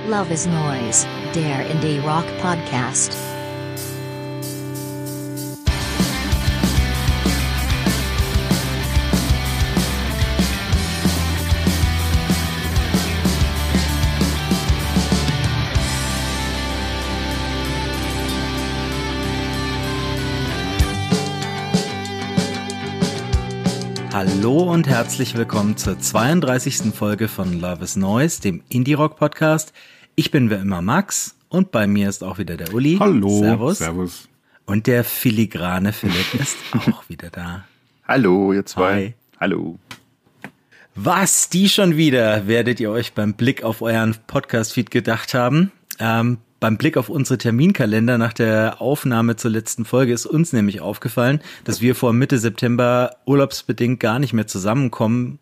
Love is Noise, der Indie Rock Podcast. Hallo und herzlich willkommen zur 32. Folge von Love is Noise, dem Indie-Rock-Podcast. Ich bin wie immer Max und bei mir ist auch wieder der Uli. Hallo. Servus. Und der filigrane Philipp ist auch wieder da. Hallo, ihr zwei. Hi. Hallo. Was die schon wieder, werdet ihr euch beim Blick auf euren Podcast-Feed gedacht haben. Beim Blick auf unsere Terminkalender nach der Aufnahme zur letzten Folge ist uns nämlich aufgefallen, dass wir vor Mitte September urlaubsbedingt gar nicht mehr zusammenkommen.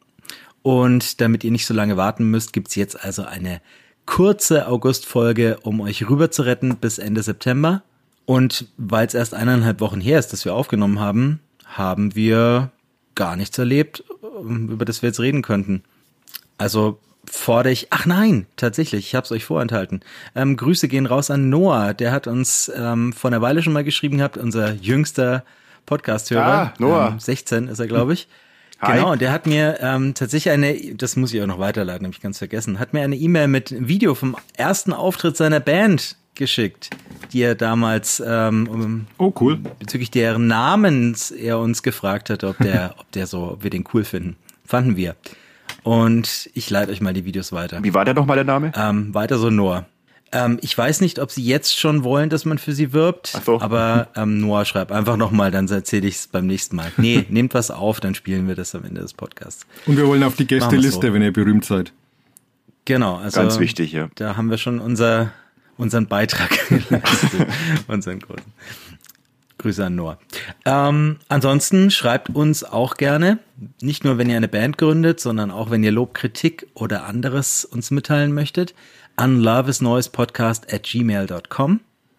Und damit ihr nicht so lange warten müsst, gibt's jetzt also eine kurze August-Folge, um euch rüber zu retten bis Ende September. Und weil es erst 1,5 Wochen her ist, dass wir aufgenommen haben, haben wir gar nichts erlebt, über das wir jetzt reden könnten. Also fordere ich, tatsächlich, ich habe es euch vorenthalten. Grüße gehen raus an Noah, der hat uns vor einer Weile schon mal geschrieben gehabt, unser jüngster Podcast-Hörer. Noah. 16 ist er, glaube ich. Hi. Genau, und der hat mir tatsächlich das muss ich auch noch weiterleiten, habe ich ganz vergessen, hat mir eine E-Mail mit einem Video vom ersten Auftritt seiner Band geschickt, die er damals Cool. bezüglich deren Namens er uns gefragt hat, ob wir den cool finden. Fanden wir. Und ich leite euch mal die Videos weiter. Wie war der nochmal der Name? Weiter so Noah. Ich weiß nicht, ob sie jetzt schon wollen, dass man für sie wirbt, Ach so. aber Noah, schreib einfach nochmal, dann erzähle ich es beim nächsten Mal. Nee, nehmt was auf, dann spielen wir das am Ende des Podcasts. Und wir wollen auf die Gästeliste, so. Wenn ihr berühmt seid. Genau, also Ganz wichtig, ja. da haben wir schon unseren Beitrag geleistet, unseren großen. Grüße an Noah. Ansonsten schreibt uns auch gerne, nicht nur wenn ihr eine Band gründet, sondern auch wenn ihr Lob, Kritik oder anderes uns mitteilen möchtet, an loveisnoisepodcast@gmail.com.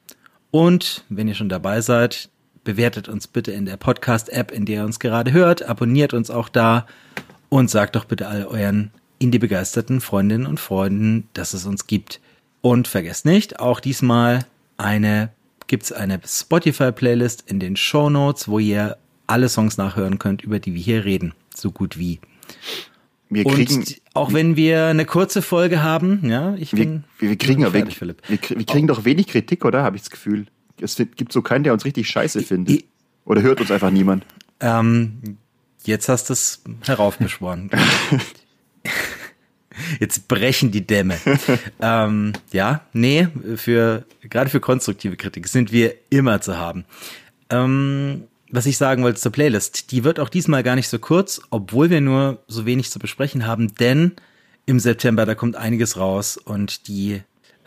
Und wenn ihr schon dabei seid, bewertet uns bitte in der Podcast-App, in der ihr uns gerade hört, abonniert uns auch da und sagt doch bitte all euren Indie-begeisterten Freundinnen und Freunden, dass es uns gibt. Und vergesst nicht, auch diesmal gibt's eine Spotify-Playlist in den Shownotes, wo ihr alle Songs nachhören könnt, über die wir hier reden. So gut wie. Wir Auch wenn wir eine kurze Folge haben, ja, wir kriegen doch wenig Kritik, oder? Habe ich das Gefühl. Es gibt so keinen, der uns richtig scheiße findet. Oder hört uns einfach niemand? Jetzt hast du es heraufbeschworen. Jetzt brechen die Dämme. Gerade für konstruktive Kritik sind wir immer zu haben. Was ich sagen wollte zur Playlist, die wird auch diesmal gar nicht so kurz, obwohl wir nur so wenig zu besprechen haben, denn im September, da kommt einiges raus und die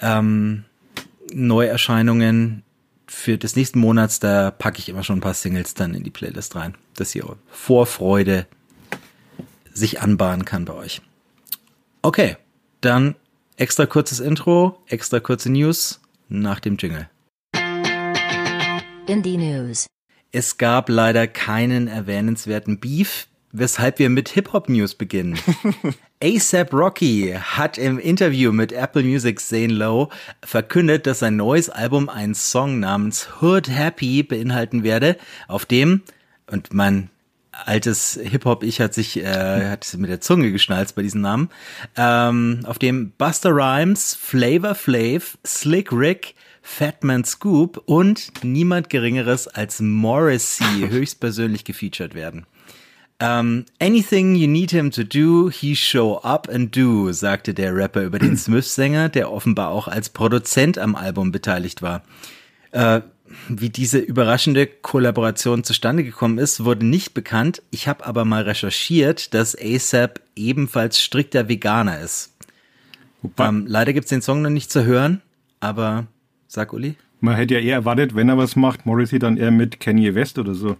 Neuerscheinungen für des nächsten Monats, da packe ich immer schon ein paar Singles dann in die Playlist rein, dass hier Vorfreude sich anbahnen kann bei euch. Okay, dann extra kurzes Intro, extra kurze News nach dem Jingle. Indie News. Es gab leider keinen erwähnenswerten Beef, weshalb wir mit Hip-Hop-News beginnen. A$AP Rocky hat im Interview mit Apple Music's Zane Lowe verkündet, dass sein neues Album einen Song namens Hood Happy beinhalten werde, auf dem, und mein altes Hip-Hop-Ich hat mit der Zunge geschnalzt bei diesem Namen, auf dem Busta Rhymes, Flavor Flav, Slick Rick, Fatman Scoop und niemand Geringeres als Morrissey höchstpersönlich gefeatured werden. Anything you need him to do, he show up and do, sagte der Rapper über den Smiths-Sänger, der offenbar auch als Produzent am Album beteiligt war. Wie diese überraschende Kollaboration zustande gekommen ist, wurde nicht bekannt. Ich habe aber mal recherchiert, dass A$AP ebenfalls strikter Veganer ist. Leider gibt's den Song noch nicht zu hören, aber sag Uli. Man hätte ja eher erwartet, wenn er was macht, Morrissey dann eher mit Kanye West oder so.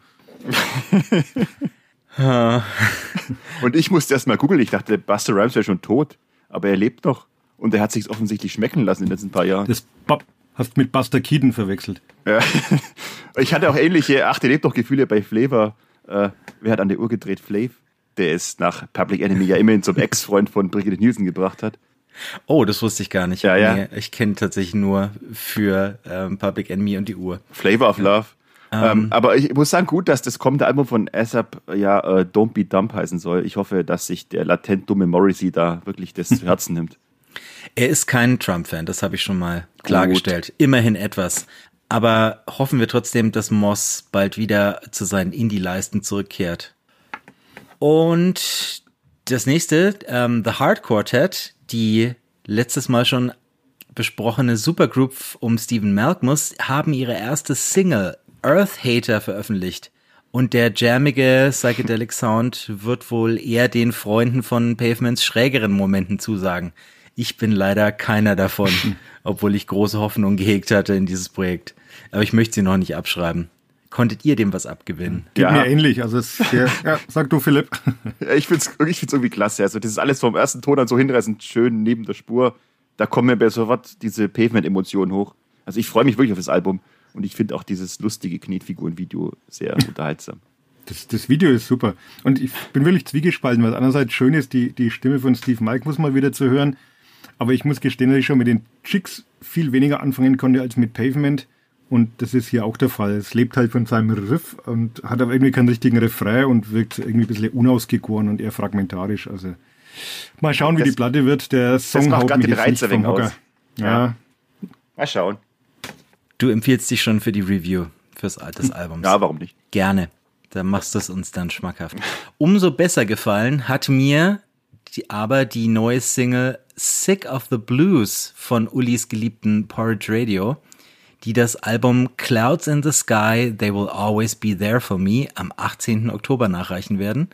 Und ich musste erst mal googeln, ich dachte, Busta Rhymes wäre schon tot, aber er lebt noch und er hat sich's offensichtlich schmecken lassen in den letzten paar Jahren. Das hast mit Buster Keaton verwechselt. Ja. Ich hatte auch ähnliche, der lebt noch Gefühle bei Flavor. Wer hat an der Uhr gedreht? Flav, der es nach Public Enemy ja immerhin zum Ex-Freund von Brigitte Nielsen gebracht hat. Oh, das wusste ich gar nicht. Ja, ja. Nee, ich kenne tatsächlich nur für Public Enemy und die Uhr. Flavor of Love. Aber ich muss sagen, gut, dass das kommende Album von ASAP Don't Be Dumb heißen soll. Ich hoffe, dass sich der latent dumme Morrissey da wirklich das zu Herzen nimmt. Er ist kein Trump-Fan, das habe ich schon mal klargestellt. Immerhin etwas. Aber hoffen wir trotzdem, dass Moss bald wieder zu seinen Indie-Leisten zurückkehrt. Und das nächste, The Heart Quartet, die letztes Mal schon besprochene Supergroup um Stephen Malkmus, haben ihre erste Single Earth Hater veröffentlicht. Und der jammige Psychedelic Sound wird wohl eher den Freunden von Pavements schrägeren Momenten zusagen. Ich bin leider keiner davon, obwohl ich große Hoffnung gehegt hatte in dieses Projekt. Aber ich möchte sie noch nicht abschreiben. Konntet ihr dem was abgewinnen? Geht mir ähnlich. Also sag du, Philipp. Ich find's irgendwie klasse. Also das ist alles vom ersten Ton an so hinreißend schön neben der Spur. Da kommen mir bei sofort diese Pavement-Emotionen hoch. Also ich freue mich wirklich auf das Album. Und ich finde auch dieses lustige Knetfiguren-Video sehr unterhaltsam. Das Video ist super. Und ich bin wirklich zwiegespalten, weil einerseits schön ist, die Stimme von Steve Malkmus mal wieder zu hören. Aber ich muss gestehen, dass ich schon mit den Chicks viel weniger anfangen konnte als mit Pavement. Und das ist hier auch der Fall. Es lebt halt von seinem Riff und hat aber irgendwie keinen richtigen Refrain und wirkt irgendwie ein bisschen unausgegoren und eher fragmentarisch. Also mal schauen, wie die Platte wird. Der Song haut mich jetzt nicht vom Hocker. Ja. Mal schauen. Du empfiehlst dich schon für die Review des Albums. Ja, warum nicht? Gerne. Da machst du es uns dann schmackhaft. Umso besser gefallen hat mir aber die neue Single Sick of the Blues von Ulis geliebten Porridge Radio, die das Album Clouds in the Sky, They Will Always Be There For Me am 18. Oktober nachreichen werden.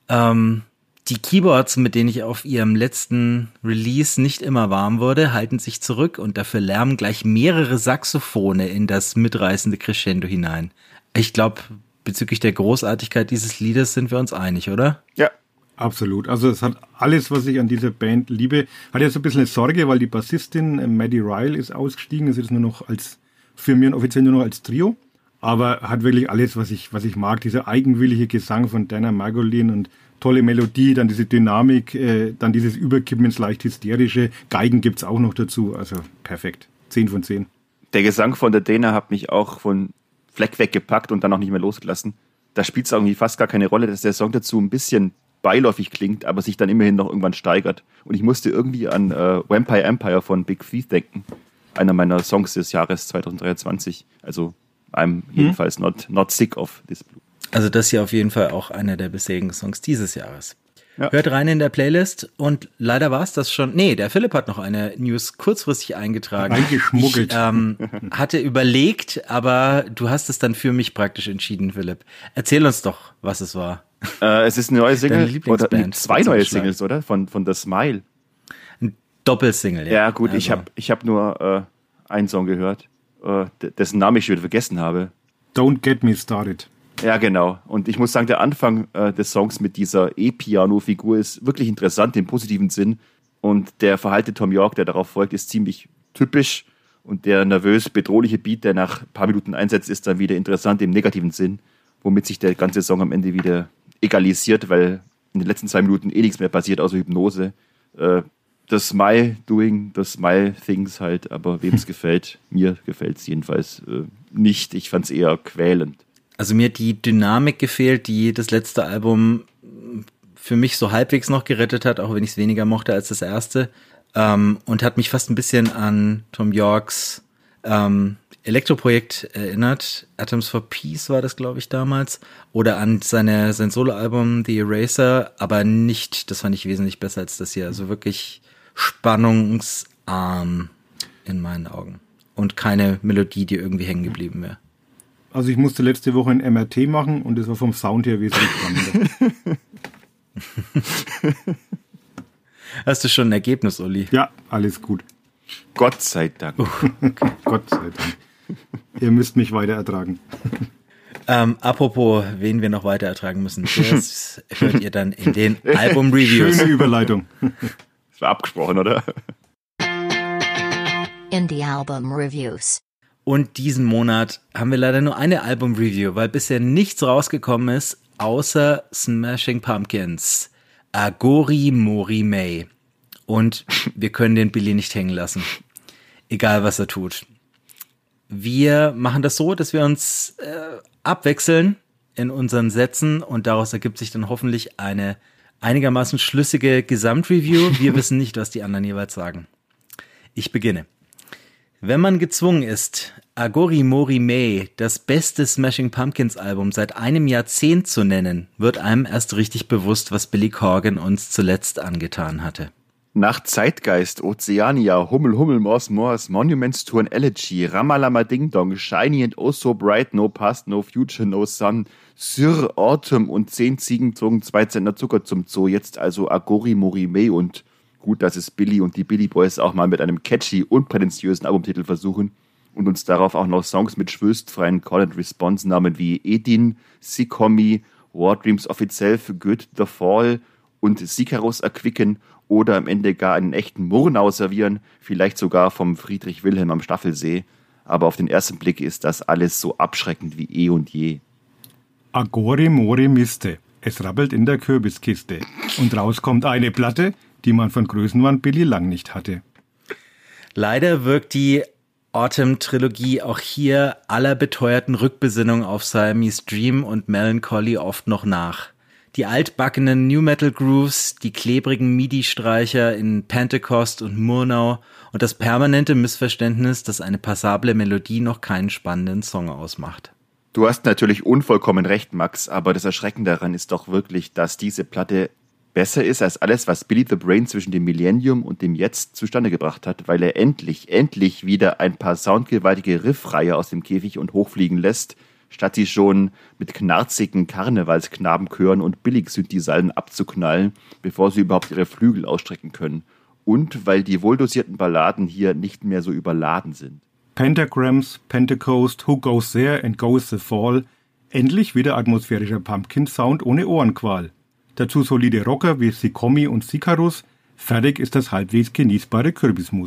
Die Keyboards, mit denen ich auf ihrem letzten Release nicht immer warm wurde, halten sich zurück und dafür lärmen gleich mehrere Saxophone in das mitreißende Crescendo hinein. Ich glaube, bezüglich der Großartigkeit dieses Liedes sind wir uns einig, oder? Ja. Absolut. Also es hat alles, was ich an dieser Band liebe. Hat jetzt ein bisschen eine Sorge, weil die Bassistin Maddie Ryle ist ausgestiegen. Das ist nur noch für mich offiziell nur noch als Trio. Aber hat wirklich alles, was ich mag. Dieser eigenwillige Gesang von Dana Margolin und tolle Melodie, dann diese Dynamik, dann dieses Überkippen ins leicht hysterische. Geigen gibt's auch noch dazu. Also perfekt. 10 von 10. Der Gesang von der Dana hat mich auch von Fleck weggepackt und dann auch nicht mehr losgelassen. Da spielt es irgendwie fast gar keine Rolle, dass der Song dazu ein bisschen beiläufig klingt, aber sich dann immerhin noch irgendwann steigert. Und ich musste irgendwie an Vampire Empire von Big Thief denken. Einer meiner Songs des Jahres 2023. Also I'm jedenfalls not sick of this blue. Also das hier auf jeden Fall auch einer der bisherigen Songs dieses Jahres. Ja. Hört rein in der Playlist und leider war es das schon. Nee, der Philipp hat noch eine News kurzfristig eingetragen. Eingeschmuggelt. Ich hatte überlegt, aber du hast es dann für mich praktisch entschieden, Philipp. Erzähl uns doch, was es war. Es ist eine neue Single, oder zwei neue Zusammenschlag. Singles, oder? Von The Smile. Ein Doppelsingle, ja. Ja gut, Also, ich hab nur einen Song gehört, dessen Namen ich schon wieder vergessen habe. Don't Get Me Started. Ja, genau. Und ich muss sagen, der Anfang des Songs mit dieser E-Piano-Figur ist wirklich interessant im positiven Sinn. Und der verhalte Tom York, der darauf folgt, ist ziemlich typisch. Und der nervös bedrohliche Beat, der nach ein paar Minuten einsetzt, ist dann wieder interessant im negativen Sinn. Womit sich der ganze Song am Ende wieder egalisiert, weil in den letzten 2 Minuten nichts mehr passiert, außer Hypnose. Das Smile doing, das Smile things halt, aber wem es gefällt, mir gefällt es jedenfalls nicht. Ich fand es eher quälend. Also mir hat die Dynamik gefehlt, die das letzte Album für mich so halbwegs noch gerettet hat, auch wenn ich es weniger mochte als das erste. Und hat mich fast ein bisschen an Tom Yorks Elektroprojekt erinnert. Atoms for Peace war das, glaube ich, damals. Oder an sein Soloalbum The Eraser, aber nicht, das fand ich wesentlich besser als das hier. Also wirklich spannungsarm in meinen Augen. Und keine Melodie, die irgendwie hängen geblieben wäre. Also ich musste letzte Woche ein MRT machen und das war vom Sound her wesentlich spannender. Hast du schon ein Ergebnis, Uli? Ja, alles gut. Gott sei Dank. Gott sei Dank. Ihr müsst mich weiter ertragen. Apropos, wen wir noch weiter ertragen müssen, das hört ihr dann in den Album-Reviews. Schöne Überleitung. Das war abgesprochen, oder? Indie Album Reviews. Und diesen Monat haben wir leider nur eine Album-Review, weil bisher nichts rausgekommen ist, außer Smashing Pumpkins, Agori Mori May. Und wir können den Billy nicht hängen lassen. Egal, was er tut. Wir machen das so, dass wir uns abwechseln in unseren Sätzen und daraus ergibt sich dann hoffentlich eine einigermaßen schlüssige Gesamtreview. Wir wissen nicht, was die anderen jeweils sagen. Ich beginne. Wenn man gezwungen ist, Agori Mori Mei, das beste Smashing Pumpkins Album seit einem Jahrzehnt zu nennen, wird einem erst richtig bewusst, was Billy Corgan uns zuletzt angetan hatte. Nach Zeitgeist, Oceania, Hummel, Hummel, Morse, Morse, Monuments to an Elegy, Ramalama Ding Dong, Shiny and Oh So Bright, No Past, No Future, No Sun, Sir, Autumn und 10 Ziegen zogen 2 Zentner Zucker zum Zoo, jetzt also Agori Mori Mei und gut, dass es Billy und die Billy Boys auch mal mit einem catchy und prätentiösen Albumtitel versuchen und uns darauf auch noch Songs mit schwülstfreien Call-and-Response-Namen wie Edin, Sikomi, War Dreams of Itself, Good the Fall und Sikaros erquicken oder am Ende gar einen echten Murnau servieren, vielleicht sogar vom Friedrich Wilhelm am Staffelsee. Aber auf den ersten Blick ist das alles so abschreckend wie eh und je. Agori Mori Miste. Es rabbelt in der Kürbiskiste. Und raus kommt eine Platte, die man von Größenwahn Billy lang nicht hatte. Leider wirkt die Autumn-Trilogie auch hier aller beteuerten Rückbesinnung auf Siamese Dream und Melancholy oft noch nach. Die altbackenen New-Metal-Grooves, die klebrigen MIDI-Streicher in Pentecost und Murnau und das permanente Missverständnis, dass eine passable Melodie noch keinen spannenden Song ausmacht. Du hast natürlich unvollkommen recht, Max, aber das Erschreckende daran ist doch wirklich, dass diese Platte besser ist als alles, was Billy the Brain zwischen dem Millennium und dem Jetzt zustande gebracht hat, weil er endlich wieder ein paar soundgewaltige Riffreiher aus dem Käfig und hochfliegen lässt, statt sie schon mit knarzigen Karnevalsknabenchören und Billig-Synthi-Salven abzuknallen, bevor sie überhaupt ihre Flügel ausstrecken können. Und weil die wohldosierten Balladen hier nicht mehr so überladen sind. Pentagrams, Pentecost, Who Goes There and Goes the Fall. Endlich wieder atmosphärischer Pumpkin-Sound ohne Ohrenqual. Dazu solide Rocker wie Sikomi und Sikarus. Fertig ist das halbwegs genießbare Kürbismus.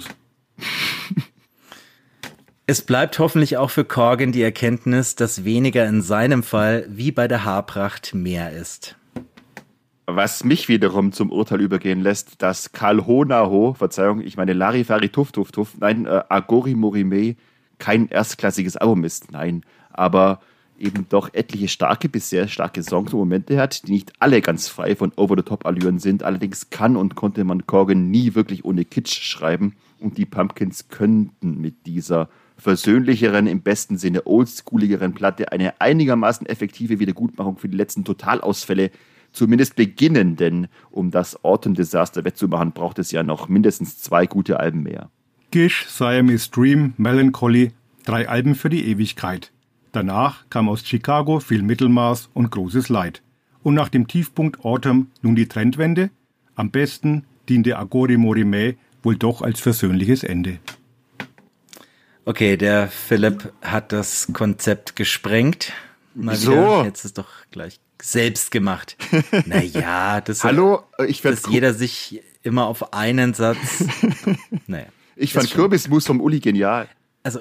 Es bleibt hoffentlich auch für Corgan die Erkenntnis, dass weniger in seinem Fall wie bei der Haarpracht mehr ist. Was mich wiederum zum Urteil übergehen lässt, dass Kalhonaho, Verzeihung, ich meine Larifari Tuff Tuff Tuff, nein, Agori Mori Mei kein erstklassiges Album ist, nein, aber eben doch etliche starke bis sehr starke Songs und Momente hat, die nicht alle ganz frei von Over-the-Top-Allüren sind. Allerdings kann und konnte man Corgan nie wirklich ohne Kitsch schreiben und die Pumpkins könnten mit dieser versöhnlicheren, im besten Sinne oldschooligeren Platte eine einigermaßen effektive Wiedergutmachung für die letzten Totalausfälle zumindest beginnen, denn um das Autumn-Desaster wettzumachen, braucht es ja noch mindestens 2 gute Alben mehr. Gish, Siamese Dream, Melancholy, 3 Alben für die Ewigkeit. Danach kam aus Chicago viel Mittelmaß und großes Leid. Und nach dem Tiefpunkt Autumn nun die Trendwende? Am besten diente Agori Mori Mei wohl doch als versöhnliches Ende. Okay, der Philipp hat das Konzept gesprengt. Mal So. wieder. Jetzt ist doch gleich selbst gemacht. Naja, das Hallo, ich dass fand jeder sich immer auf einen Satz. Naja. ich fand ist schon- Kürbismus vom Uli genial. Also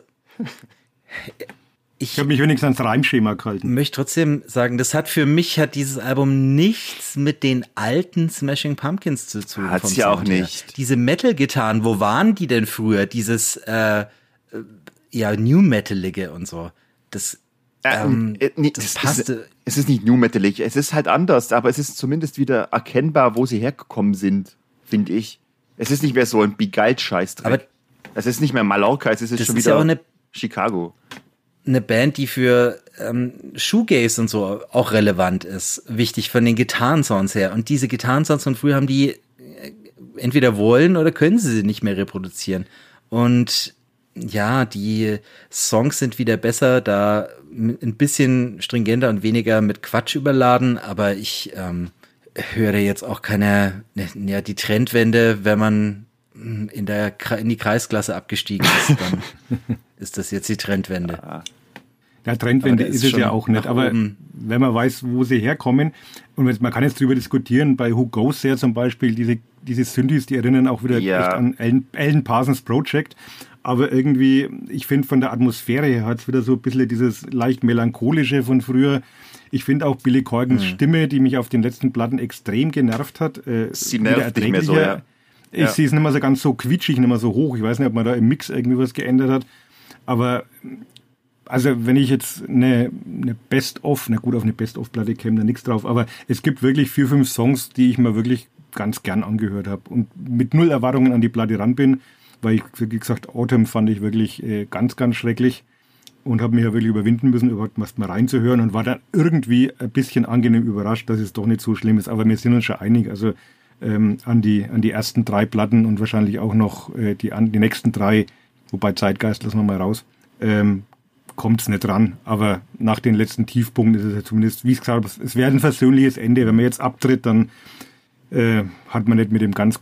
Ich habe mich wenigstens ans Reimschema gehalten. möchte trotzdem sagen, hat dieses Album nichts mit den alten Smashing Pumpkins zu tun. Hat's vom ja auch Sound her. nicht. Diese Metal-Gitarren, wo waren die denn früher? Dieses New Metalige und so. Das das passte. Es ist nicht New Metalig, es ist halt anders, aber es ist zumindest wieder erkennbar, wo sie hergekommen sind, finde ich. Es ist nicht mehr so ein Begalt-Scheißdreck. Aber Es ist nicht mehr Mallorca, es ist das schon ist wieder ja auch Chicago. eine Band, die für Shoegaze und so auch relevant ist. Wichtig von den Gitarrensounds her. Und diese Gitarrensounds von früher haben die entweder wollen oder können sie nicht mehr reproduzieren. Und ja, die Songs sind wieder besser, da ein bisschen stringenter und weniger mit Quatsch überladen, aber ich höre jetzt auch die Trendwende, wenn man in die Kreisklasse abgestiegen ist, dann ist das jetzt die Trendwende. Ja, Trendwende Aber der ist ist es ja schon auch nicht, nach aber oben. wenn man weiß, wo sie herkommen, und man kann jetzt drüber diskutieren, bei Who Goes There zum Beispiel, diese Synthes, die erinnern auch wieder Ja. echt an Alan Parsons Project, aber irgendwie, ich finde von der Atmosphäre her hat es wieder so ein bisschen dieses leicht melancholische von früher. Ich finde auch Billy Corgans Stimme, die mich auf den letzten Platten extrem genervt hat, Sie wieder nervt nicht mehr so, erträglicher. Ich sehe es nicht mehr so ganz so quietschig, nicht mehr so hoch. Ich weiß nicht, ob man da im Mix irgendwie was geändert hat. Aber also wenn ich jetzt eine Best-of, na gut, auf eine Best-of-Platte käme da nichts drauf, aber es gibt wirklich 4, 5 Songs, die ich mir wirklich ganz gern angehört habe und mit null Erwartungen an die Platte ran bin, weil ich, wie gesagt, Autumn fand ich wirklich ganz, ganz schrecklich und habe mich ja wirklich überwinden müssen, überhaupt mal reinzuhören und war dann irgendwie ein bisschen angenehm überrascht, dass es doch nicht so schlimm ist. Aber wir sind uns schon einig, also an die ersten 3 Platten und wahrscheinlich auch noch die nächsten 3, wobei Zeitgeist lassen wir mal raus, kommt es nicht ran. Aber nach den letzten Tiefpunkten ist es ja zumindest, wie ich gesagt habe, es wäre ein versöhnliches Ende. Wenn man jetzt abtritt, dann hat man nicht mit der ganz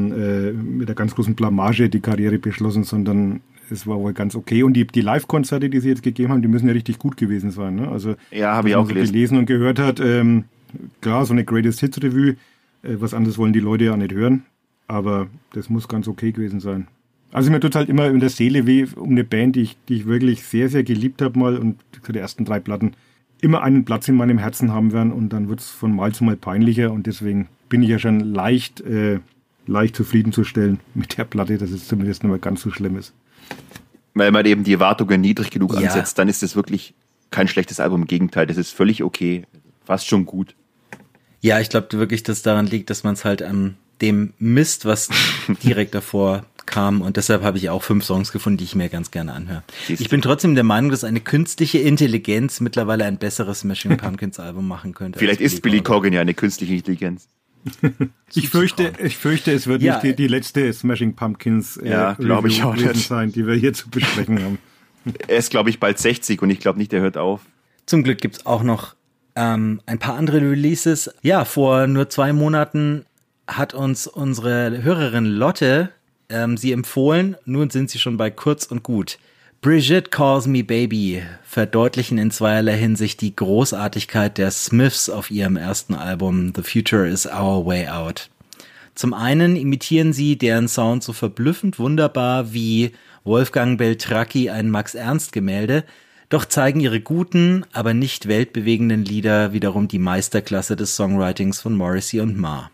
großen Blamage die Karriere beschlossen, sondern es war wohl ganz okay. Und die Live-Konzerte, die sie jetzt gegeben haben, die müssen ja richtig gut gewesen sein. Ne? Also, ja, habe ich auch gelesen und gehört hat. Klar, so eine Greatest Hits Revue, was anderes wollen die Leute ja nicht hören, aber das muss ganz okay gewesen sein. Also mir tut halt immer in der Seele weh um eine Band, die ich wirklich sehr, sehr geliebt habe mal und die ersten 3 Platten immer einen Platz in meinem Herzen haben werden und dann wird es von Mal zu Mal peinlicher und deswegen bin ich ja schon leicht zufriedenzustellen mit der Platte, dass es zumindest nicht mehr ganz so schlimm ist. Weil man eben die Erwartungen niedrig genug ansetzt, dann ist das wirklich kein schlechtes Album. Im Gegenteil, das ist völlig okay, fast schon gut. Ja, ich glaube wirklich, dass daran liegt, dass man es halt an dem Mist, was direkt davor kam und deshalb habe ich auch 5 Songs gefunden, die ich mir ganz gerne anhöre. Ich bin trotzdem der Meinung, dass eine künstliche Intelligenz mittlerweile ein besseres Smashing Pumpkins Album machen könnte. Vielleicht ist Billy Corgan ja eine künstliche Intelligenz. Ich fürchte, es wird nicht die letzte Smashing Pumpkins glaube ich auch nicht sein, die wir hier zu besprechen haben. Er ist, glaube ich, bald 60 und ich glaube nicht, er hört auf. Zum Glück gibt's auch noch ein paar andere Releases. Ja, vor nur 2 Monaten hat uns unsere Hörerin Lotte sie empfohlen. Nun sind sie schon bei kurz und gut. Brigitte Calls Me Baby verdeutlichen in zweierlei Hinsicht die Großartigkeit der Smiths auf ihrem ersten Album The Future Is Our Way Out. Zum einen imitieren sie deren Sound so verblüffend wunderbar wie Wolfgang Beltracchi ein Max-Ernst-Gemälde, doch zeigen ihre guten, aber nicht weltbewegenden Lieder wiederum die Meisterklasse des Songwritings von Morrissey und Marr.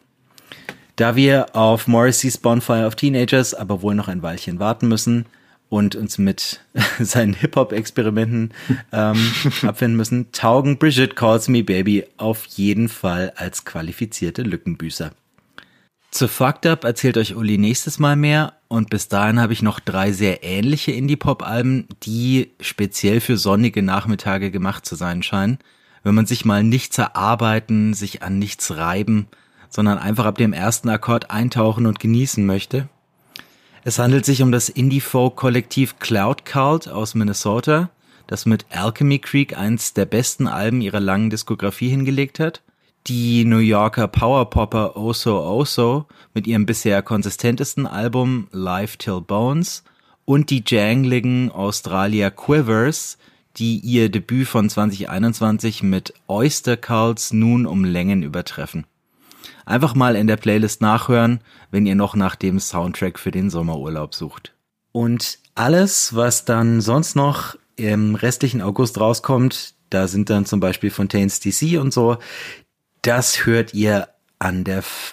Da wir auf Morrisseys Bonfire of Teenagers aber wohl noch ein Weilchen warten müssen und uns mit seinen Hip-Hop-Experimenten abfinden müssen, taugen Brigitte Calls Me Baby auf jeden Fall als qualifizierte Lückenbüßer. Zu Fucked Up erzählt euch Uli nächstes Mal mehr und bis dahin habe ich noch 3 sehr ähnliche Indie-Pop-Alben, die speziell für sonnige Nachmittage gemacht zu sein scheinen, wenn man sich mal nichts erarbeiten, sich an nichts reiben, sondern einfach ab dem ersten Akkord eintauchen und genießen möchte. Es handelt sich um das Indie-Folk-Kollektiv Cloud Cult aus Minnesota, das mit Alchemy Creek eins der besten Alben ihrer langen Diskografie hingelegt hat, die New Yorker Powerpopper Oso Oso mit ihrem bisher konsistentesten Album Live Till Bones und die jangligen Australier Quivers, die ihr Debüt von 2021 mit Oyster Cults nun um Längen übertreffen. Einfach mal in der Playlist nachhören, wenn ihr noch nach dem Soundtrack für den Sommerurlaub sucht. Und alles, was dann sonst noch im restlichen August rauskommt, da sind dann zum Beispiel Fontaines DC und so, das hört ihr in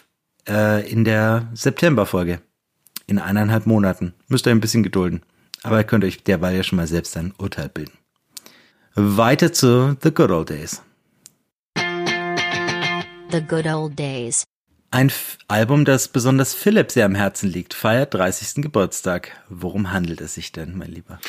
der September-Folge. In 1,5 Monaten. Müsst ihr ein bisschen gedulden. Aber ihr könnt euch derweil ja schon mal selbst ein Urteil bilden. Weiter zu The Good Old Days. The Good Old Days. Ein Album, das besonders Philipp sehr am Herzen liegt, feiert 30. Geburtstag. Worum handelt es sich denn, mein Lieber?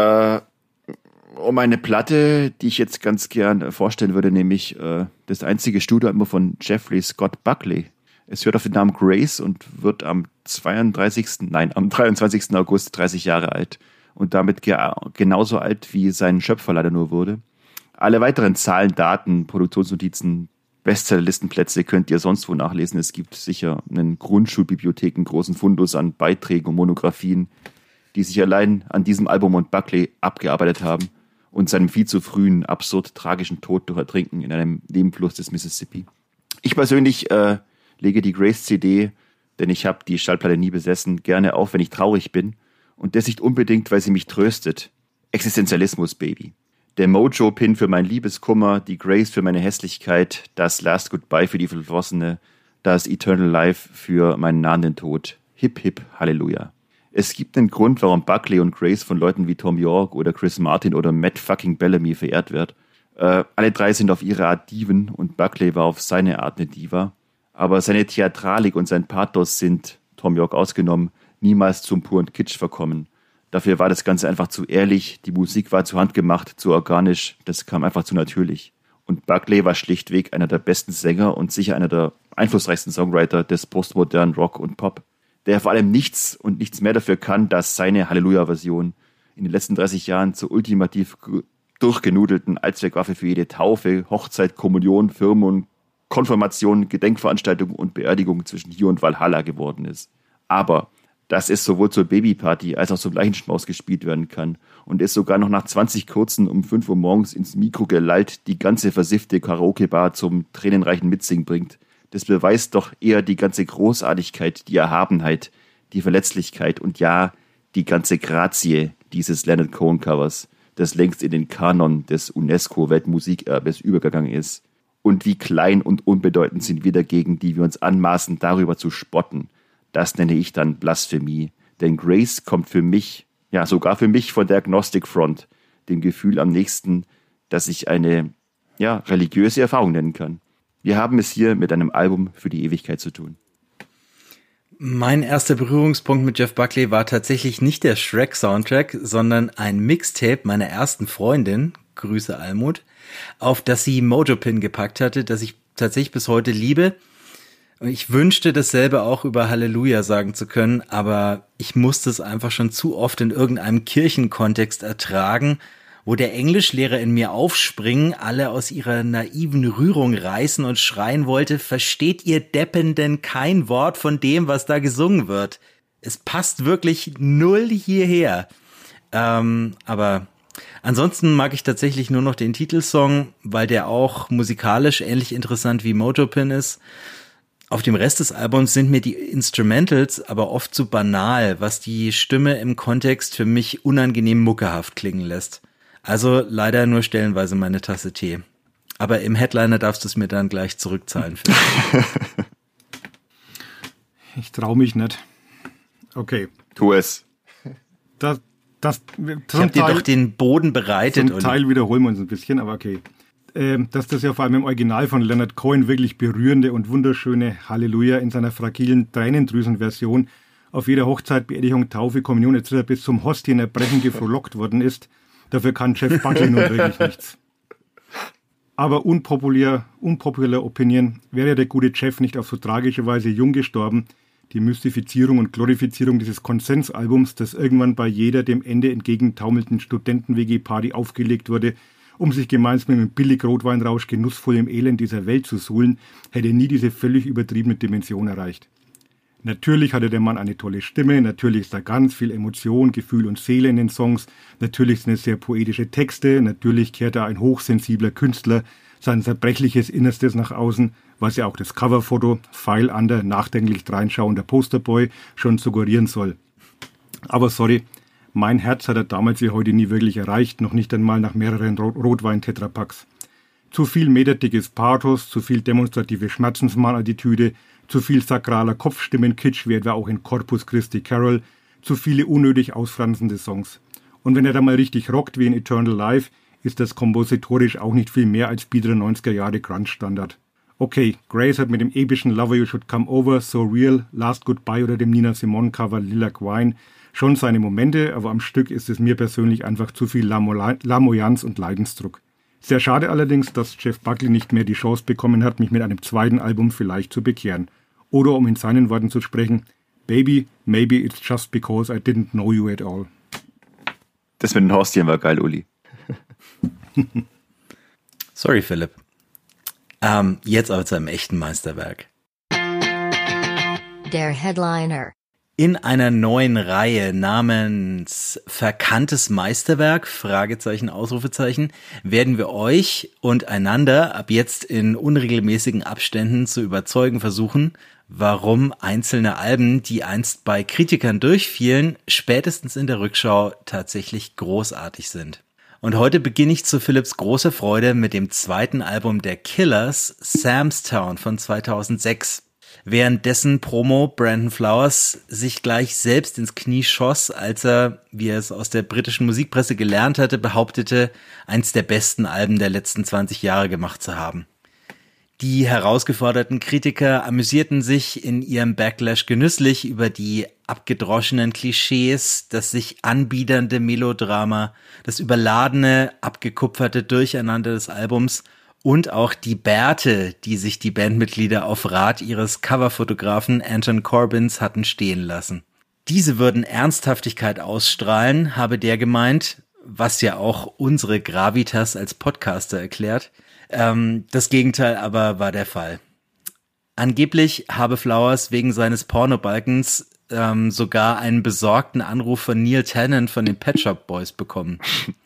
Um eine Platte, die ich jetzt ganz gern vorstellen würde, nämlich das einzige Studioalbum von Jeffrey Scott Buckley. Es hört auf den Namen Grace und wird am 23. August 30 Jahre alt und damit genauso alt, wie sein Schöpfer leider nur wurde. Alle weiteren Zahlen, Daten, Produktionsnotizen, Bestsellerlistenplätze könnt ihr sonst wo nachlesen. Es gibt sicher einen Grundschulbibliothek, einen großen Fundus an Beiträgen und Monographien, die sich allein an diesem Album und Buckley abgearbeitet haben und seinem viel zu frühen, absurd tragischen Tod durch Ertrinken in einem Nebenfluss des Mississippi. Ich persönlich lege die Grace-CD, denn ich habe die Schallplatte nie besessen, gerne auf, wenn ich traurig bin. Und das nicht unbedingt, weil sie mich tröstet. Existenzialismus, Baby. Der Mojo-Pin für mein Liebeskummer, die Grace für meine Hässlichkeit, das Last Goodbye für die Verflossene, das Eternal Life für meinen nahenden Tod. Hip Hip Halleluja. Es gibt einen Grund, warum Buckley und Grace von Leuten wie Thom Yorke oder Chris Martin oder Matt fucking Bellamy verehrt wird. Alle drei sind auf ihre Art Diven und Buckley war auf seine Art eine Diva. Aber seine Theatralik und sein Pathos sind, Thom Yorke ausgenommen, niemals zum puren Kitsch verkommen. Dafür war das Ganze einfach zu ehrlich, die Musik war zu handgemacht, zu organisch, das kam einfach zu natürlich. Und Buckley war schlichtweg einer der besten Sänger und sicher einer der einflussreichsten Songwriter des postmodernen Rock und Pop, der vor allem nichts und nichts mehr dafür kann, dass seine Halleluja-Version in den letzten 30 Jahren zur ultimativ durchgenudelten Allzweckwaffe für jede Taufe, Hochzeit, Kommunion, Firmung, Konfirmation, Gedenkveranstaltung und Beerdigung zwischen hier und Valhalla geworden ist. Aber dass es sowohl zur Babyparty als auch zum Leichenschmaus gespielt werden kann und es sogar noch nach 20 Kurzen um 5 Uhr morgens ins Mikro gelallt die ganze versiffte Karaoke-Bar zum tränenreichen Mitsingen bringt, das beweist doch eher die ganze Großartigkeit, die Erhabenheit, die Verletzlichkeit und ja, die ganze Grazie dieses Leonard Cohen-Covers, das längst in den Kanon des UNESCO-Weltmusikerbes übergegangen ist. Und wie klein und unbedeutend sind wir dagegen, die wir uns anmaßen, darüber zu spotten. Das nenne ich dann Blasphemie. Denn Grace kommt für mich, ja sogar für mich von der Agnostic Front, dem Gefühl am nächsten, dass ich eine religiöse Erfahrung nennen kann. Wir haben es hier mit einem Album für die Ewigkeit zu tun. Mein erster Berührungspunkt mit Jeff Buckley war tatsächlich nicht der Shrek-Soundtrack, sondern ein Mixtape meiner ersten Freundin, Grüße Almut, auf das sie Mojopin gepackt hatte, das ich tatsächlich bis heute liebe. Und ich wünschte, dasselbe auch über Halleluja sagen zu können, aber ich musste es einfach schon zu oft in irgendeinem Kirchenkontext ertragen, wo der Englischlehrer in mir aufspringen, alle aus ihrer naiven Rührung reißen und schreien wollte, versteht ihr Deppen denn kein Wort von dem, was da gesungen wird? Es passt wirklich null hierher. Aber ansonsten mag ich tatsächlich nur noch den Titelsong, weil der auch musikalisch ähnlich interessant wie Mojopin ist. Auf dem Rest des Albums sind mir die Instrumentals aber oft zu banal, was die Stimme im Kontext für mich unangenehm muckehaft klingen lässt. Also leider nur stellenweise meine Tasse Tee. Aber im Headliner darfst du es mir dann gleich zurückzahlen. Ich traue mich nicht. Okay. Tu es. Ich hab dir doch den Boden bereitet. Zum Teil wiederholen wir uns ein bisschen, aber okay. Dass das ja vor allem im Original von Leonard Cohen wirklich berührende und wunderschöne Halleluja in seiner fragilen Tränendrüsenversion auf jeder Hochzeit, Beerdigung, Taufe, Kommunion etc. bis zum Hostienerbrechen gefrohlockt worden ist, dafür kann Jeff Buckley nun wirklich nichts. Aber unpopular Opinion, wäre der gute Jeff nicht auf so tragische Weise jung gestorben, die Mystifizierung und Glorifizierung dieses Konsensalbums, das irgendwann bei jeder dem Ende entgegentaumelnden Studenten-WG-Party aufgelegt wurde, um sich gemeinsam mit dem Billig-Rotweinrausch genussvoll im Elend dieser Welt zu suhlen, hätte nie diese völlig übertriebene Dimension erreicht. Natürlich hatte der Mann eine tolle Stimme, natürlich ist da ganz viel Emotion, Gefühl und Seele in den Songs, natürlich sind es sehr poetische Texte, natürlich kehrt da ein hochsensibler Künstler sein zerbrechliches Innerstes nach außen, was ja auch das Coverfoto, Pfeil an der nachdenklich dreinschauender Posterboy, schon suggerieren soll. Aber sorry, mein Herz hat er damals wie heute nie wirklich erreicht, noch nicht einmal nach mehreren Rotwein-Tetrapacks. Zu viel meterdickes Pathos, zu viel demonstrative Schmerzensmal-Attitüde, zu viel sakraler Kopfstimmen-Kitsch, wie etwa auch in Corpus Christi Carol, zu viele unnötig ausfranzende Songs. Und wenn er da mal richtig rockt wie in Eternal Life, ist das kompositorisch auch nicht viel mehr als biedere 90er Jahre Grunge-Standard. Okay, Grace hat mit dem epischen Lover You Should Come Over, So Real, Last Goodbye oder dem Nina Simone Cover Lilac Wine schon seine Momente, aber am Stück ist es mir persönlich einfach zu viel Lamoyanz und Leidensdruck. Sehr schade allerdings, dass Jeff Buckley nicht mehr die Chance bekommen hat, mich mit einem zweiten Album vielleicht zu bekehren. Oder um in seinen Worten zu sprechen, Baby, maybe it's just because I didn't know you at all. Das mit den Haustieren war geil, Uli. Sorry, Philipp. Jetzt aber zu einem echten Meisterwerk. Der Headliner. In einer neuen Reihe namens Verkanntes Meisterwerk, Fragezeichen, Ausrufezeichen, werden wir euch und einander ab jetzt in unregelmäßigen Abständen zu überzeugen versuchen, warum einzelne Alben, die einst bei Kritikern durchfielen, spätestens in der Rückschau tatsächlich großartig sind. Und heute beginne ich zu Philipps großer Freude mit dem zweiten Album der Killers, Sam's Town von 2006. Währenddessen Promo Brandon Flowers sich gleich selbst ins Knie schoss, als er, wie er es aus der britischen Musikpresse gelernt hatte, behauptete, eins der besten Alben der letzten 20 Jahre gemacht zu haben. Die herausgeforderten Kritiker amüsierten sich in ihrem Backlash genüsslich über die abgedroschenen Klischees, das sich anbiedernde Melodrama, das überladene, abgekupferte Durcheinander des Albums und auch die Bärte, die sich die Bandmitglieder auf Rat ihres Coverfotografen Anton Corbins hatten stehen lassen. Diese würden Ernsthaftigkeit ausstrahlen, habe der gemeint, was ja auch unsere Gravitas als Podcaster erklärt. Das Gegenteil aber war der Fall. Angeblich habe Flowers wegen seines Pornobalkens sogar einen besorgten Anruf von Neil Tennant von den Pet Shop Boys bekommen.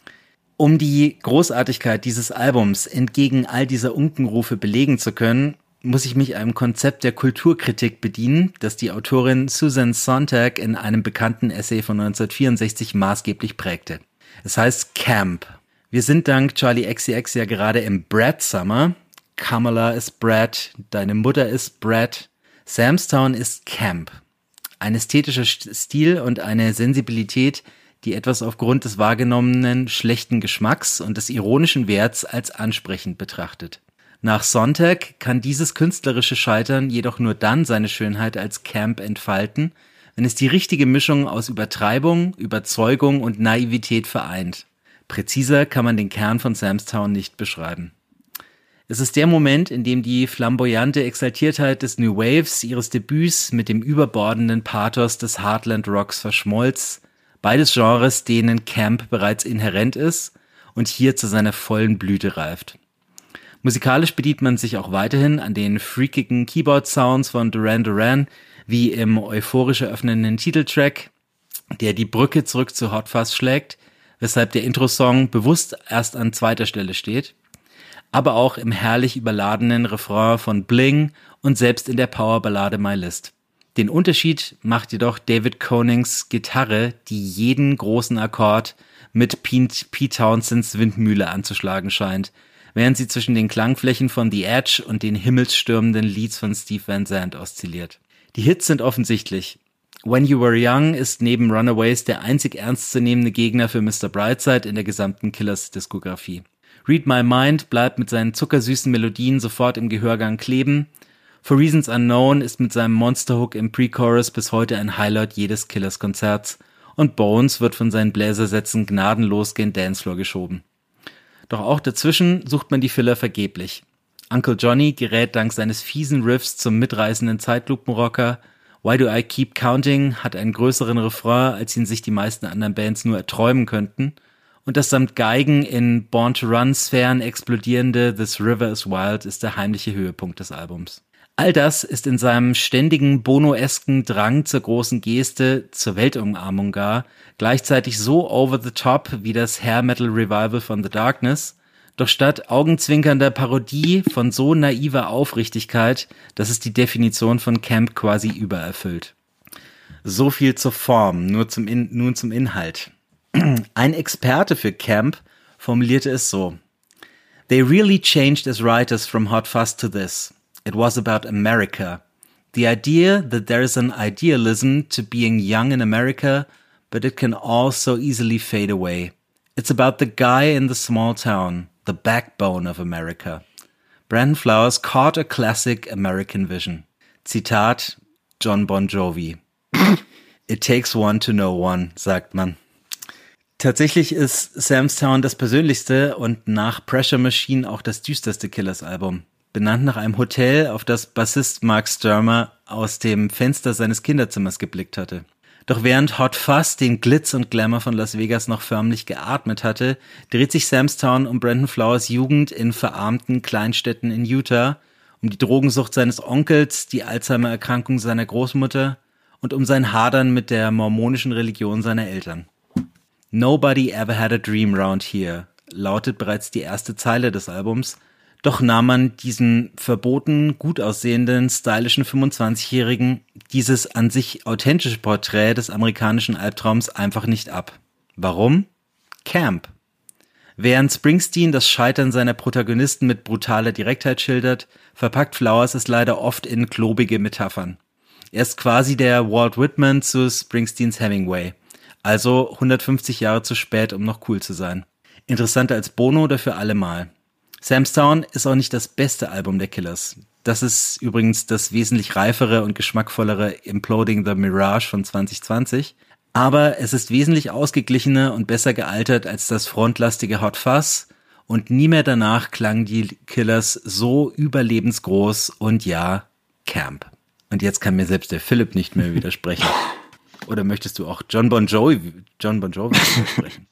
Um die Großartigkeit dieses Albums entgegen all dieser Unkenrufe belegen zu können, muss ich mich einem Konzept der Kulturkritik bedienen, das die Autorin Susan Sontag in einem bekannten Essay von 1964 maßgeblich prägte. Es heißt Camp. Wir sind dank Charlie XCX ja gerade im Brad Summer. Kamala ist Brad, deine Mutter ist Brad. Samstown ist Camp. Ein ästhetischer Stil und eine Sensibilität, die etwas aufgrund des wahrgenommenen schlechten Geschmacks und des ironischen Werts als ansprechend betrachtet. Nach Sontag kann dieses künstlerische Scheitern jedoch nur dann seine Schönheit als Camp entfalten, wenn es die richtige Mischung aus Übertreibung, Überzeugung und Naivität vereint. Präziser kann man den Kern von Samstown nicht beschreiben. Es ist der Moment, in dem die flamboyante Exaltiertheit des New Waves ihres Debüts mit dem überbordenden Pathos des Heartland Rocks verschmolz, beides Genres, denen Camp bereits inhärent ist und hier zu seiner vollen Blüte reift. Musikalisch bedient man sich auch weiterhin an den freakigen Keyboard-Sounds von Duran Duran, wie im euphorisch eröffnenden Titeltrack, der die Brücke zurück zu Hot Fuzz schlägt, weshalb der Intro-Song bewusst erst an zweiter Stelle steht, aber auch im herrlich überladenen Refrain von Bling und selbst in der Powerballade My List. Den Unterschied macht jedoch David Konings Gitarre, die jeden großen Akkord mit Pete Townsends Windmühle anzuschlagen scheint, während sie zwischen den Klangflächen von The Edge und den himmelsstürmenden Leads von Steve Van Zandt oszilliert. Die Hits sind offensichtlich. When You Were Young ist neben Runaways der einzig ernstzunehmende Gegner für Mr. Brightside in der gesamten Killers-Diskografie. Read My Mind bleibt mit seinen zuckersüßen Melodien sofort im Gehörgang kleben. For Reasons Unknown ist mit seinem Monsterhook im Pre-Chorus bis heute ein Highlight jedes Killers-Konzerts und Bones wird von seinen Bläsersätzen gnadenlos gen Dancefloor geschoben. Doch auch dazwischen sucht man die Filler vergeblich. Uncle Johnny gerät dank seines fiesen Riffs zum mitreißenden Zeitlupenrocker. Why Do I Keep Counting hat einen größeren Refrain, als ihn sich die meisten anderen Bands nur erträumen könnten. Und das samt Geigen in Born to Run-Sphären explodierende This River is Wild ist der heimliche Höhepunkt des Albums. All das ist in seinem ständigen Bono-esken Drang zur großen Geste, zur Weltumarmung gar, gleichzeitig so over the top wie das Hair-Metal-Revival von The Darkness, doch statt augenzwinkernder Parodie von so naiver Aufrichtigkeit, dass es die Definition von Camp quasi übererfüllt. So viel zur Form, nun zum Inhalt. Ein Experte für Camp formulierte es so: They really changed as writers from Hot Fuzz to this. It was about America. The idea that there is an idealism to being young in America, but it can all so easily fade away. It's about the guy in the small town, the backbone of America. Brandon Flowers caught a classic American vision. Zitat John Bon Jovi. It takes one to know one, sagt man. Tatsächlich ist Samstown das persönlichste und nach Pressure Machine auch das düsterste Killers-Album. Benannt nach einem Hotel, auf das Bassist Mark Sturmer aus dem Fenster seines Kinderzimmers geblickt hatte. Doch während Hot Fuzz den Glitz und Glamour von Las Vegas noch förmlich geatmet hatte, dreht sich Samstown um Brandon Flowers Jugend in verarmten Kleinstädten in Utah, um die Drogensucht seines Onkels, die Alzheimer-Erkrankung seiner Großmutter und um sein Hadern mit der mormonischen Religion seiner Eltern. Nobody ever had a dream round here, lautet bereits die erste Zeile des Albums, doch nahm man diesen verboten, gut aussehenden, stylischen 25-Jährigen dieses an sich authentische Porträt des amerikanischen Albtraums einfach nicht ab. Warum? Camp. Während Springsteen das Scheitern seiner Protagonisten mit brutaler Direktheit schildert, verpackt Flowers es leider oft in klobige Metaphern. Er ist quasi der Walt Whitman zu Springsteens Hemingway. Also 150 Jahre zu spät, um noch cool zu sein. Interessanter als Bono dafür allemal. Sam's Town ist auch nicht das beste Album der Killers. Das ist übrigens das wesentlich reifere und geschmackvollere Imploding the Mirage von 2020. Aber es ist wesentlich ausgeglichener und besser gealtert als das frontlastige Hot Fuzz. Und nie mehr danach klangen die Killers so überlebensgroß und ja, Camp. Und jetzt kann mir selbst der Philipp nicht mehr widersprechen. Oder möchtest du auch John Bon Jovi widersprechen?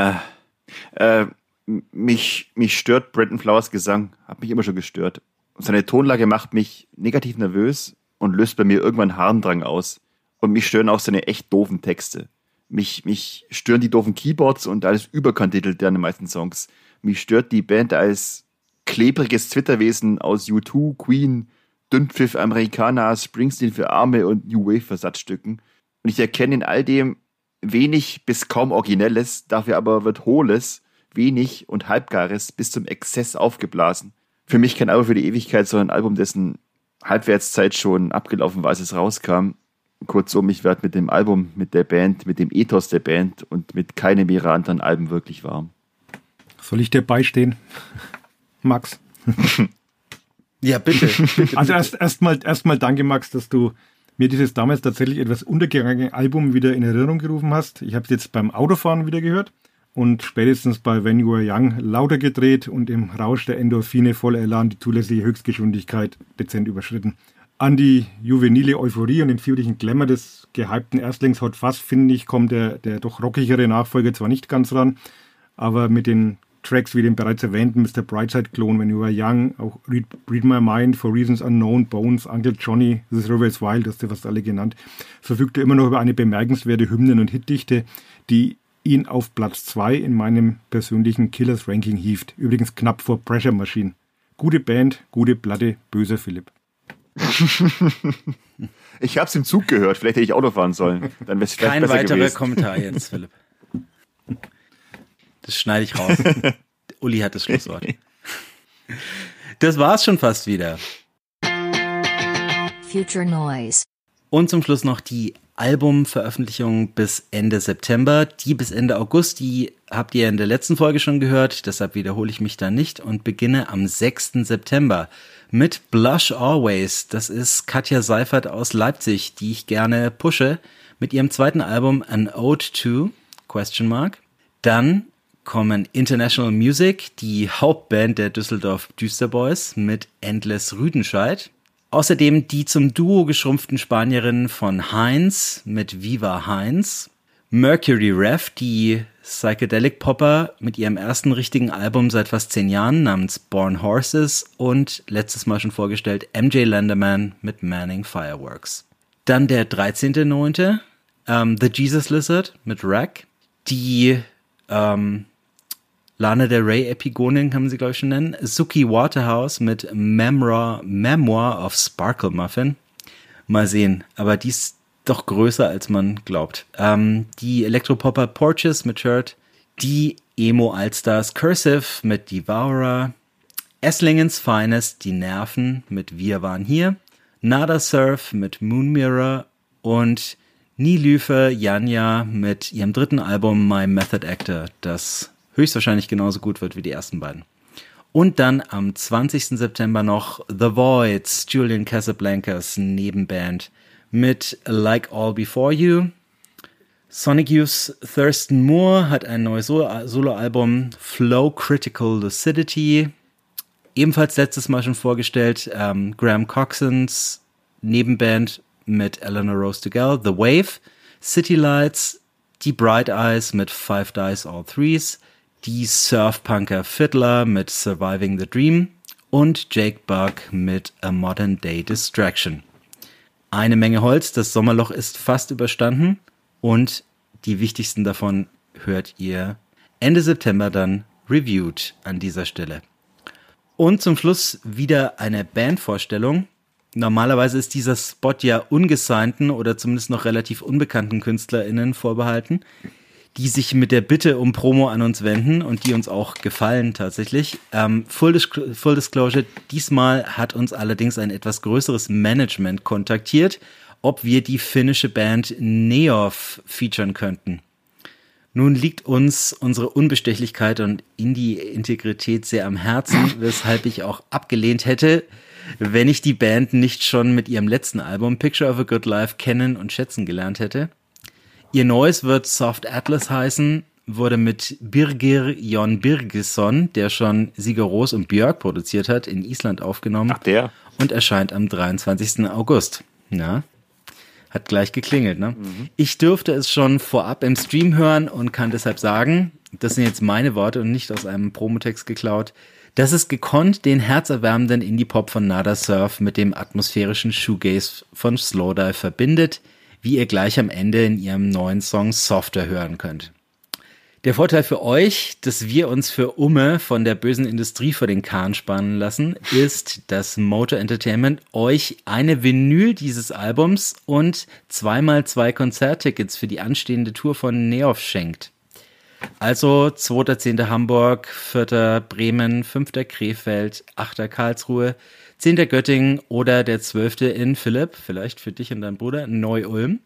Mich stört Brandon Flowers Gesang. Hat mich immer schon gestört. Seine Tonlage macht mich negativ nervös und löst bei mir irgendwann Harndrang aus. Und mich stören auch seine echt doofen Texte. Mich stören die doofen Keyboards und alles überkantitelt an den meisten Songs. Mich stört die Band als klebriges Zwitterwesen aus U2, Queen, Dünnpfiff Amerikaner, Springsteen für Arme und New Wave Versatzstücken. Und ich erkenne in all dem wenig bis kaum Originelles, dafür aber wird Hohles, wenig und Halbgares bis zum Exzess aufgeblasen. Für mich kein Album für die Ewigkeit, sondern ein Album, dessen Halbwertszeit schon abgelaufen war, als es rauskam. Kurzum, ich werde mit dem Album, mit der Band, mit dem Ethos der Band und mit keinem ihrer anderen Alben wirklich warm. Soll ich dir beistehen, Max? Ja, bitte. Also erstmal danke, Max, dass du mir dieses damals tatsächlich etwas untergegangene Album wieder in Erinnerung gerufen hast. Ich habe es jetzt beim Autofahren wieder gehört und spätestens bei When You Were Young lauter gedreht und im Rausch der Endorphine voller Elan die zulässige Höchstgeschwindigkeit dezent überschritten. An die juvenile Euphorie und den fieberlichen Glamour des gehypten Erstlings Hot Fuzz, finde ich, kommt der doch rockigere Nachfolger zwar nicht ganz ran, aber mit den Tracks wie dem bereits erwähnten Mr. Brightside-Klon, When You Were Young, auch Read My Mind, For Reasons Unknown, Bones, Uncle Johnny, This River is Wild, das hast du fast alle genannt, verfügt er immer noch über eine bemerkenswerte Hymnen- und Hitdichte, die ihn auf Platz 2 in meinem persönlichen Killers-Ranking hieft. Übrigens knapp vor Pressure Machine. Gute Band, gute Platte, böser Philipp. Ich hab's im Zug gehört, vielleicht hätte ich Auto fahren sollen. Dann wär's vielleicht Kein besser weiterer gewesen. Kommentar jetzt, Philipp. Das schneide ich raus. Uli hat das Schlusswort. Das war's schon fast wieder. Future Noise. Und zum Schluss noch die Albumveröffentlichung bis Ende September. Die bis Ende August, die habt ihr in der letzten Folge schon gehört, deshalb wiederhole ich mich da nicht und beginne am 6. September mit Blush Always. Das ist Katja Seifert aus Leipzig, die ich gerne pushe, mit ihrem zweiten Album An Ode to ? Dann kommen International Music, die Hauptband der Düsseldorf Düsterboys, mit Endless Rüdenscheid. Außerdem die zum Duo geschrumpften Spanierinnen von Heinz mit Viva Heinz. Mercury Rev, die Psychedelic Popper mit ihrem ersten richtigen Album seit fast 10 Jahren namens Born Horses und letztes Mal schon vorgestellt MJ Lenderman mit Manning Fireworks. Dann der 13.9. The Jesus Lizard mit Rack. Die Lana Del Rey Epigonin kann man sie, glaube ich, schon nennen. Suki Waterhouse mit Memoir of Sparkle Muffin. Mal sehen, aber die ist doch größer, als man glaubt. Die Elektropopper Porches mit Shirt. Die Emo Allstars Cursive mit Devourer. Esslingens Finest, Die Nerven mit Wir waren hier. Nada Surf mit Moon Mirror. Und Nilüfer Janja mit ihrem dritten Album My Method Actor, das höchstwahrscheinlich genauso gut wird wie die ersten beiden. Und dann am 20. September noch The Voids, Julian Casablancas Nebenband mit Like All Before You. Sonic Youth's Thurston Moore hat ein neues Soloalbum, Flow Critical Lucidity. Ebenfalls letztes Mal schon vorgestellt, Graham Coxons Nebenband mit Eleanor Rose Duggal, The Wave, City Lights, die Bright Eyes mit Five Dice All Threes, die Surfpunker Fiddler mit Surviving the Dream und Jake Bugg mit A Modern Day Distraction. Eine Menge Holz, das Sommerloch ist fast überstanden und die wichtigsten davon hört ihr Ende September dann reviewed an dieser Stelle. Und zum Schluss wieder eine Bandvorstellung. Normalerweise ist dieser Spot ja ungesignten oder zumindest noch relativ unbekannten KünstlerInnen vorbehalten. die sich mit der Bitte um Promo an uns wenden und die uns auch gefallen tatsächlich. Full Disclosure, diesmal hat uns allerdings ein etwas größeres Management kontaktiert, ob wir die finnische Band Neof featuren könnten. Nun liegt uns unsere Unbestechlichkeit und Indie-Integrität sehr am Herzen, weshalb ich auch abgelehnt hätte, wenn ich die Band nicht schon mit ihrem letzten Album Picture of a Good Life kennen und schätzen gelernt hätte. Ihr neues wird Soft Atlas heißen, wurde mit Birgir Jon Birgisson, der schon Sigur Rós und Björk produziert hat, in Island aufgenommen. Ach, der? Und erscheint am 23. August. Ja, hat gleich geklingelt, ne? Ich dürfte es schon vorab im Stream hören und kann deshalb sagen, das sind jetzt meine Worte und nicht aus einem Promotext geklaut, dass es gekonnt den herzerwärmenden Indie-Pop von Nada Surf mit dem atmosphärischen Shoegaze von Slowdive verbindet, wie ihr gleich am Ende in ihrem neuen Song Softer hören könnt. Der Vorteil für euch, dass wir uns für Umme von der bösen Industrie vor den Kahn spannen lassen, ist, dass Motor Entertainment euch eine Vinyl dieses Albums und 2x2 Konzerttickets für die anstehende Tour von Neof schenkt. Also 2.10. Hamburg, 4. Bremen, 5. Krefeld, 8. Karlsruhe, 10. Göttingen oder der 12. in Philipp, vielleicht für dich und deinen Bruder, Neu-Ulm.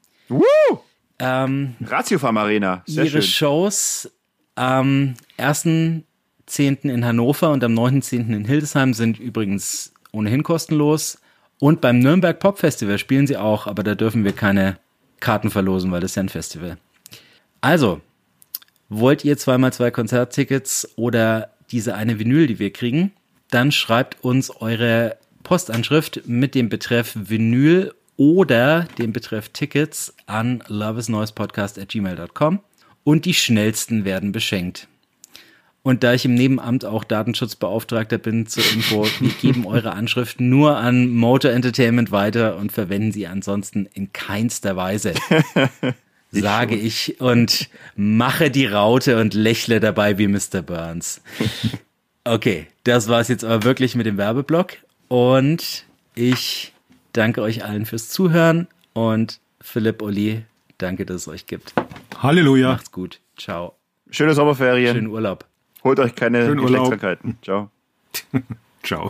Ratiofarm Arena, sehr ihre schön. Shows am 1.10. in Hannover und am 9.10. in Hildesheim sind übrigens ohnehin kostenlos. Und beim Nürnberg Pop Festival spielen sie auch, aber da dürfen wir keine Karten verlosen, weil das ist ja ein Festival. Also, wollt ihr 2x2 Konzerttickets oder diese eine Vinyl, die wir kriegen, dann schreibt uns eure Postanschrift mit dem Betreff Vinyl oder dem Betreff Tickets an loveisnoisepodcast@gmail.com und die schnellsten werden beschenkt. Und da ich im Nebenamt auch Datenschutzbeauftragter bin, zur Info, wir geben eure Anschrift nur an Motor Entertainment weiter und verwenden sie ansonsten in keinster Weise. Sage ich und mache die Raute und lächle dabei wie Mr. Burns. Okay, das war's jetzt aber wirklich mit dem Werbeblock und ich danke euch allen fürs Zuhören und Philipp, Olli, danke, dass es euch gibt. Halleluja. Macht's gut. Ciao. Schöne Sommerferien. Schönen Urlaub. Holt euch keine Schönen Urlaub. Geschlechtskrankheiten. Ciao. Ciao.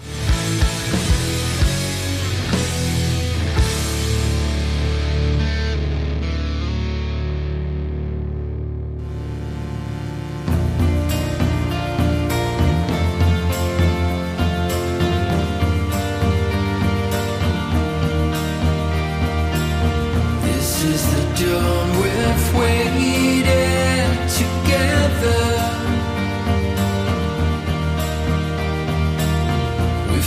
This is the dawn we've waited together. We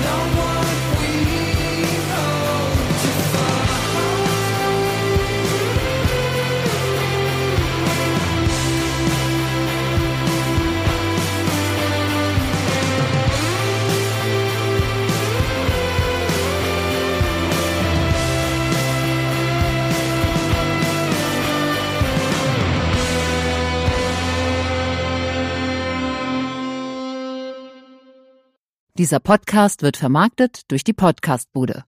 what we hope to Dieser Podcast wird vermarktet durch die Podcastbude.